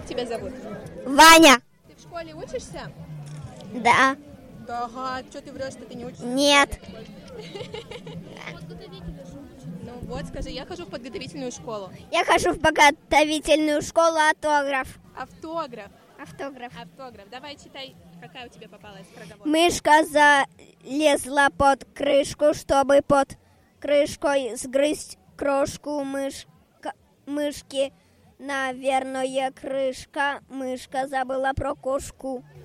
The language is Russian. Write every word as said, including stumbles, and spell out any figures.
тебя зовут? Ваня. Ты в школе учишься? Да. Да, ага, что ты врешь, что ты не учишься? Нет. Ну вот, скажи, я хожу в подготовительную школу. Я хожу в подготовительную школу автограф. Автограф. Автограф. Автограф. Давай читай, какая у тебя попалась скороговорка. Мышка залезла под крышку, чтобы под крышкой сгрызть крошку мышка, мышки. Наверное, крышка. Мышка забыла про кошку.